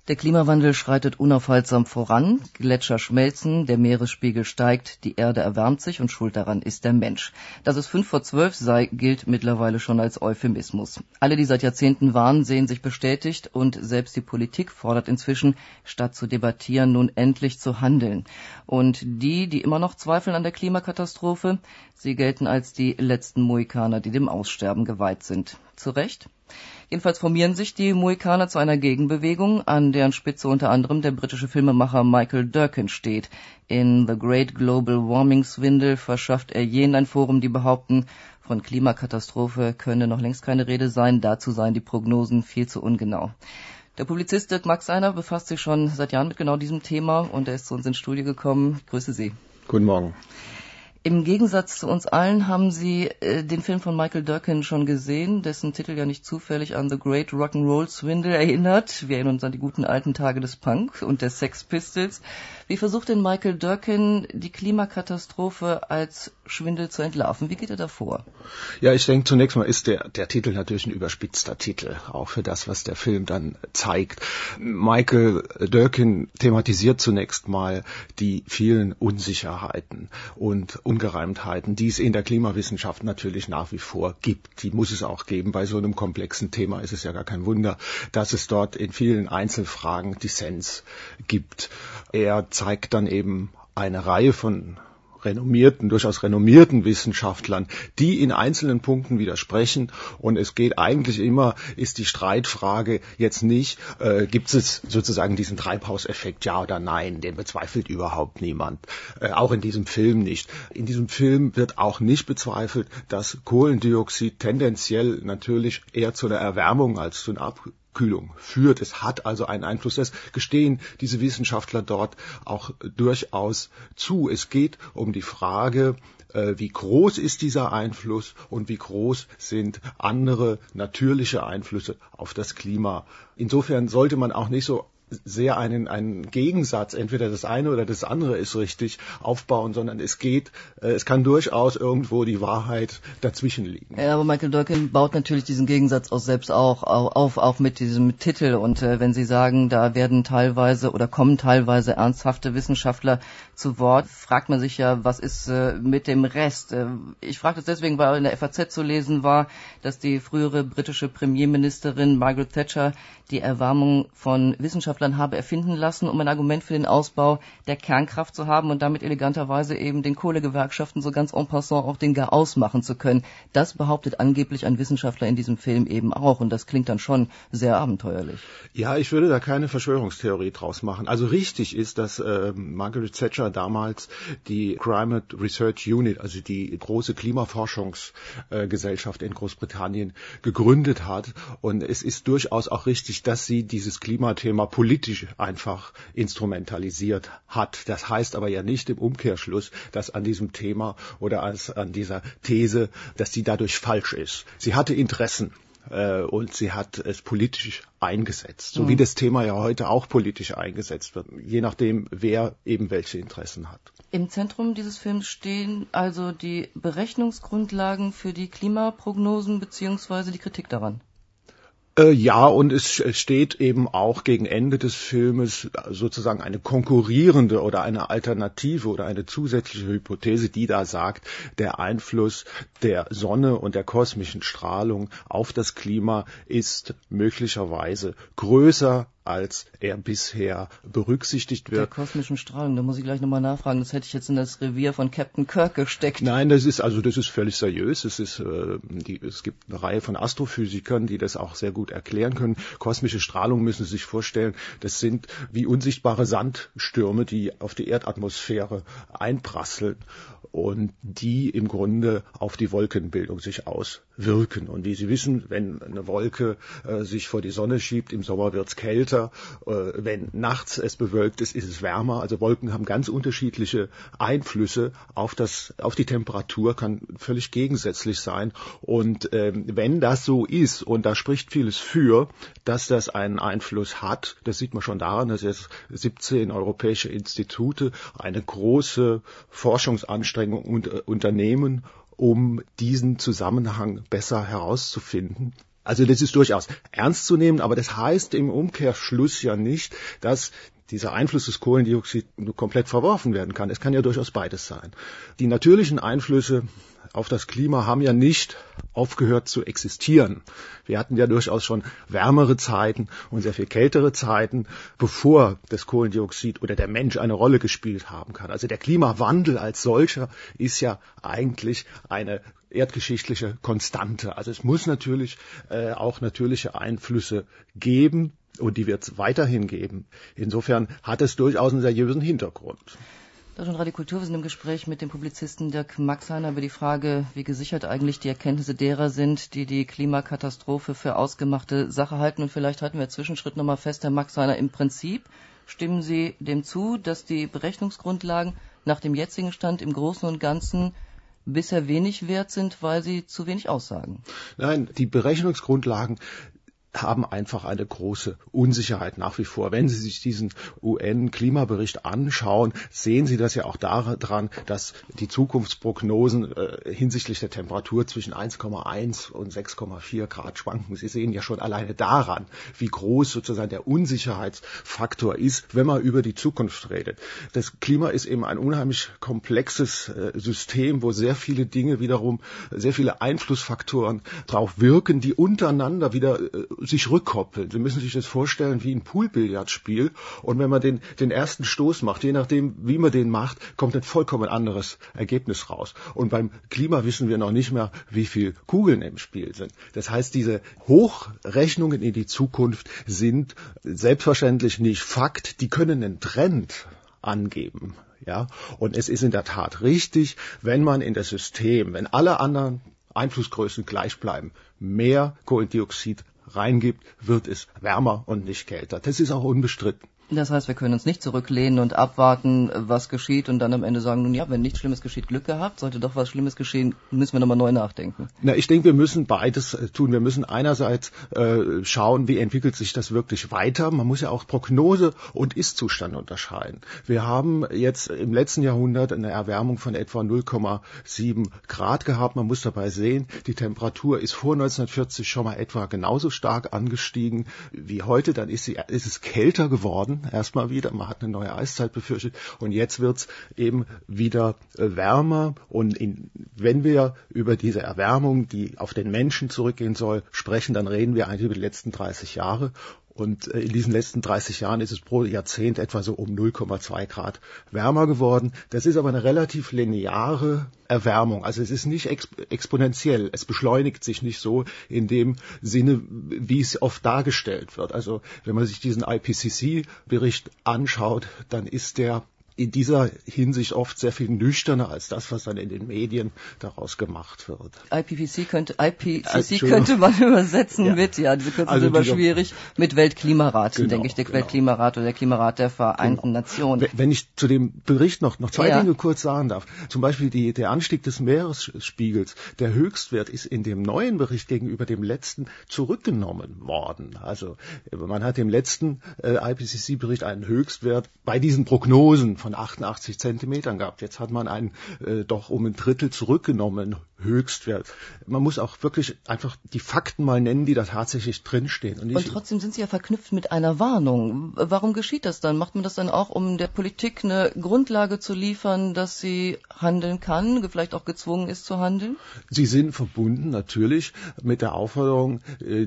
Der Klimawandel schreitet unaufhaltsam voran, Gletscher schmelzen, der Meeresspiegel steigt, die Erde erwärmt sich und schuld daran ist der Mensch. Dass es 11:55 sei, gilt mittlerweile schon als Euphemismus. Alle, die seit Jahrzehnten warnen, sehen sich bestätigt und selbst die Politik fordert inzwischen, statt zu debattieren, nun endlich zu handeln. Und die immer noch zweifeln an der Klimakatastrophe, sie gelten als die letzten Mohikaner, die dem Aussterben geweiht sind. Zu Recht? Jedenfalls formieren sich die Mohikaner zu einer Gegenbewegung, an deren Spitze unter anderem der britische Filmemacher Michael Durkin steht. In The Great Global Warming Swindle verschafft er jenen ein Forum, die behaupten, von Klimakatastrophe könne noch längst keine Rede sein, dazu seien die Prognosen viel zu ungenau. Der Publizist Dirk Maxeiner befasst sich schon seit Jahren mit genau diesem Thema und er ist zu uns ins Studio gekommen. Ich grüße Sie. Guten Morgen. Im Gegensatz zu uns allen haben Sie den Film von Michael Durkin schon gesehen, dessen Titel ja nicht zufällig an The Great Rock'n'Roll Swindle erinnert. Wir erinnern uns an die guten alten Tage des Punk und der Sex Pistols. Wie versucht denn Michael Durkin, die Klimakatastrophe als Schwindel zu entlarven? Wie geht er da vor? Ja, ich denke, zunächst mal ist der Titel natürlich ein überspitzter Titel, auch für das, was der Film dann zeigt. Michael Durkin thematisiert zunächst mal die vielen Unsicherheiten und Ungereimtheiten, die es in der Klimawissenschaft natürlich nach wie vor gibt. Die muss es auch geben. Bei so einem komplexen Thema ist es ja gar kein Wunder, dass es dort in vielen Einzelfragen Dissens gibt. Er zeigt dann eben eine Reihe von durchaus renommierten Wissenschaftlern, die in einzelnen Punkten widersprechen. Und es geht eigentlich immer, ist die Streitfrage jetzt nicht, gibt es sozusagen diesen Treibhauseffekt, ja oder nein, den bezweifelt überhaupt niemand. Auch in diesem Film nicht. In diesem Film wird auch nicht bezweifelt, dass Kohlendioxid tendenziell natürlich eher zu einer Erwärmung als zu einer Abkühlung führt. Es hat also einen Einfluss. Das gestehen diese Wissenschaftler dort auch durchaus zu. Es geht um die Frage, wie groß ist dieser Einfluss und wie groß sind andere natürliche Einflüsse auf das Klima. Insofern sollte man auch nicht so sehr einen Gegensatz, entweder das eine oder das andere ist richtig, aufbauen, sondern es kann durchaus irgendwo die Wahrheit dazwischen liegen. Ja, aber Michael Durkin baut natürlich diesen Gegensatz selbst auch mit diesem Titel. Und wenn Sie sagen, da werden teilweise oder kommen teilweise ernsthafte Wissenschaftler zu Wort, fragt man sich ja, was ist mit dem Rest? Ich frage das deswegen, weil in der FAZ zu lesen war, dass die frühere britische Premierministerin Margaret Thatcher die Erwärmung von Wissenschaftlern habe erfinden lassen, um ein Argument für den Ausbau der Kernkraft zu haben und damit eleganterweise eben den Kohlegewerkschaften so ganz en passant auch den Garaus machen zu können. Das behauptet angeblich ein Wissenschaftler in diesem Film eben auch und das klingt dann schon sehr abenteuerlich. Ja, ich würde da keine Verschwörungstheorie draus machen. Also richtig ist, dass Margaret Thatcher damals die Climate Research Unit, also die große Klimaforschungsgesellschaft in Großbritannien gegründet hat und es ist durchaus auch richtig, dass sie dieses Klimathema politisch einfach instrumentalisiert hat. Das heißt aber ja nicht im Umkehrschluss, dass an diesem Thema oder an dieser These, dass sie dadurch falsch ist. Sie hatte Interessen und sie hat es politisch eingesetzt, so wie das Thema ja heute auch politisch eingesetzt wird, je nachdem, wer eben welche Interessen hat. Im Zentrum dieses Films stehen also die Berechnungsgrundlagen für die Klimaprognosen bzw. die Kritik daran. Ja, und es steht eben auch gegen Ende des Filmes sozusagen eine konkurrierende oder eine Alternative oder eine zusätzliche Hypothese, die da sagt, der Einfluss der Sonne und der kosmischen Strahlung auf das Klima ist möglicherweise größer, als er bisher berücksichtigt wird. Der kosmischen Strahlung, da muss ich gleich nochmal nachfragen, das hätte ich jetzt in das Revier von Captain Kirk gesteckt. Nein, das ist völlig seriös. Es gibt eine Reihe von Astrophysikern, die das auch sehr gut erklären können. Kosmische Strahlung müssen Sie sich vorstellen, das sind wie unsichtbare Sandstürme, die auf die Erdatmosphäre einprasseln und die im Grunde auf die Wolkenbildung sich auswirken. Und wie Sie wissen, wenn eine Wolke sich vor die Sonne schiebt, im Sommer wird's kälter. Wenn nachts es bewölkt ist, ist es wärmer. Also Wolken haben ganz unterschiedliche Einflüsse auf die Temperatur, kann völlig gegensätzlich sein. Und wenn das so ist, und da spricht vieles für, dass das einen Einfluss hat, das sieht man schon daran, dass jetzt 17 europäische Institute eine große Forschungsanstrengung unternehmen, um diesen Zusammenhang besser herauszufinden. Also das ist durchaus ernst zu nehmen, aber das heißt im Umkehrschluss ja nicht, dass dieser Einfluss des Kohlendioxids komplett verworfen werden kann. Es kann ja durchaus beides sein. Die natürlichen Einflüsse auf das Klima haben ja nicht aufgehört zu existieren. Wir hatten ja durchaus schon wärmere Zeiten und sehr viel kältere Zeiten, bevor das Kohlendioxid oder der Mensch eine Rolle gespielt haben kann. Also der Klimawandel als solcher ist ja eigentlich eine erdgeschichtliche Konstante. Also es muss natürlich auch natürliche Einflüsse geben und die wird es weiterhin geben. Insofern hat es durchaus einen seriösen Hintergrund. Deutschlandradio Kultur, wir sind im Gespräch mit dem Publizisten Dirk Maxeiner über die Frage, wie gesichert eigentlich die Erkenntnisse derer sind, die die Klimakatastrophe für ausgemachte Sache halten. Und vielleicht halten wir als Zwischenschritt nochmal fest, Herr Maxeiner, im Prinzip stimmen Sie dem zu, dass die Berechnungsgrundlagen nach dem jetzigen Stand im Großen und Ganzen bisher wenig wert sind, weil sie zu wenig aussagen? Nein, die Berechnungsgrundlagen haben einfach eine große Unsicherheit nach wie vor. Wenn Sie sich diesen UN-Klimabericht anschauen, sehen Sie das ja auch daran, dass die Zukunftsprognosen hinsichtlich der Temperatur zwischen 1,1 und 6,4 Grad schwanken. Sie sehen ja schon alleine daran, wie groß sozusagen der Unsicherheitsfaktor ist, wenn man über die Zukunft redet. Das Klima ist eben ein unheimlich komplexes System, wo sehr viele Dinge wiederum, sehr viele Einflussfaktoren drauf wirken, die untereinander wieder sich rückkoppeln. Sie müssen sich das vorstellen wie ein Poolbillardspiel und wenn man den ersten Stoß macht, je nachdem wie man den macht, kommt ein vollkommen anderes Ergebnis raus. Und beim Klima wissen wir noch nicht mehr, wie viele Kugeln im Spiel sind. Das heißt, diese Hochrechnungen in die Zukunft sind selbstverständlich nicht Fakt, die können einen Trend angeben. Ja? Und es ist in der Tat richtig, wenn man in das System, wenn alle anderen Einflussgrößen gleich bleiben, mehr Kohlendioxid reingibt, wird es wärmer und nicht kälter. Das ist auch unbestritten. Das heißt, wir können uns nicht zurücklehnen und abwarten, was geschieht und dann am Ende sagen, nun ja, wenn nichts Schlimmes geschieht, Glück gehabt, sollte doch was Schlimmes geschehen, müssen wir nochmal neu nachdenken. Na, ich denke, wir müssen beides tun. Wir müssen einerseits schauen, wie entwickelt sich das wirklich weiter. Man muss ja auch Prognose und Ist-Zustand unterscheiden. Wir haben jetzt im letzten Jahrhundert eine Erwärmung von etwa 0,7 Grad gehabt. Man muss dabei sehen, die Temperatur ist vor 1940 schon mal etwa genauso stark angestiegen wie heute. Dann ist es kälter geworden. Erstmal wieder, man hat eine neue Eiszeit befürchtet und jetzt wird's eben wieder wärmer und wenn wir über diese Erwärmung, die auf den Menschen zurückgehen soll, sprechen, dann reden wir eigentlich über die letzten 30 Jahre. Und in diesen letzten 30 Jahren ist es pro Jahrzehnt etwa so um 0,2 Grad wärmer geworden. Das ist aber eine relativ lineare Erwärmung. Also es ist nicht exponentiell. Es beschleunigt sich nicht so in dem Sinne, wie es oft dargestellt wird. Also wenn man sich diesen IPCC-Bericht anschaut, dann ist der in dieser Hinsicht oft sehr viel nüchterner als das, was dann in den Medien daraus gemacht wird. IPCC könnte man übersetzen mit, diese Kürzel sind immer schwierig, mit Weltklimarat, denke ich, der Weltklimarat oder der Klimarat der Vereinten Nationen. Wenn ich zu dem Bericht noch zwei Dinge kurz sagen darf. Zum Beispiel der Anstieg des Meeresspiegels, der Höchstwert ist in dem neuen Bericht gegenüber dem letzten zurückgenommen worden. Also man hat im letzten IPCC-Bericht einen Höchstwert bei diesen Prognosen von 88 Zentimetern gehabt. Jetzt hat man einen doch um ein Drittel zurückgenommen Höchstwert. Man muss auch wirklich einfach die Fakten mal nennen, die da tatsächlich drinstehen. Und trotzdem sind sie ja verknüpft mit einer Warnung. Warum geschieht das dann? Macht man das dann auch, um der Politik eine Grundlage zu liefern, dass sie handeln kann, vielleicht auch gezwungen ist zu handeln? Sie sind verbunden natürlich mit der Aufforderung,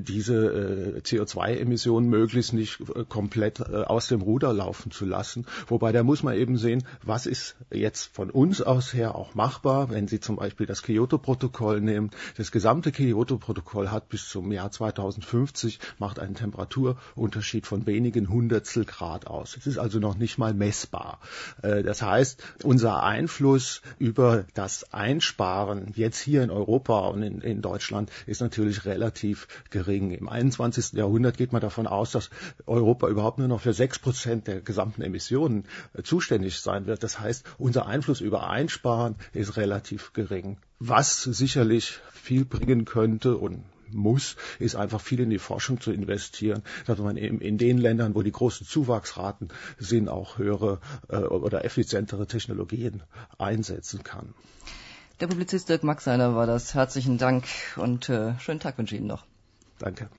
diese CO2-Emissionen möglichst nicht komplett aus dem Ruder laufen zu lassen. Wobei da muss man eben sehen, was ist jetzt von uns aus her auch machbar, wenn Sie zum Beispiel das Kyoto-Protokoll nehmen. Das gesamte Kyoto-Protokoll hat bis zum Jahr 2050 macht einen Temperaturunterschied von wenigen Hundertstel Grad aus. Es ist also noch nicht mal messbar. Das heißt, unser Einfluss über das Einsparen jetzt hier in Europa und in Deutschland ist natürlich relativ gering. Im 21. Jahrhundert geht man davon aus, dass Europa überhaupt nur noch für 6% der gesamten Emissionen zuständig sein wird. Das heißt, unser Einfluss über Einsparen ist relativ gering. Was sicherlich viel bringen könnte und muss, ist einfach viel in die Forschung zu investieren, dass man eben in den Ländern, wo die großen Zuwachsraten sind, auch höhere oder effizientere Technologien einsetzen kann. Der Publizist Dirk Maxeiner war das. Herzlichen Dank und schönen Tag wünsche ich Ihnen noch. Danke.